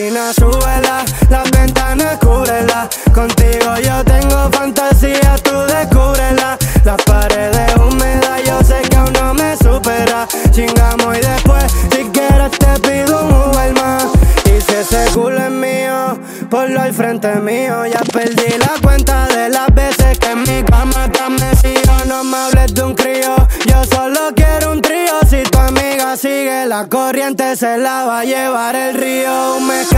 cocina, súbela, las ventanas, cúbrela. Contigo yo tengo fantasía, tú descúbrela. Las paredes húmedas, yo sé que aún no me supera. Chingamos y después, si quieres te pido un Uber más. Y si ese culo es mío, ponlo al frente mío. Ya perdí la cuenta de las veces que en mi cama te amanecido. No me hables de un crío, yo solo quiero un trío. Si tu amiga sigue la corriente, se la va a llevar el río.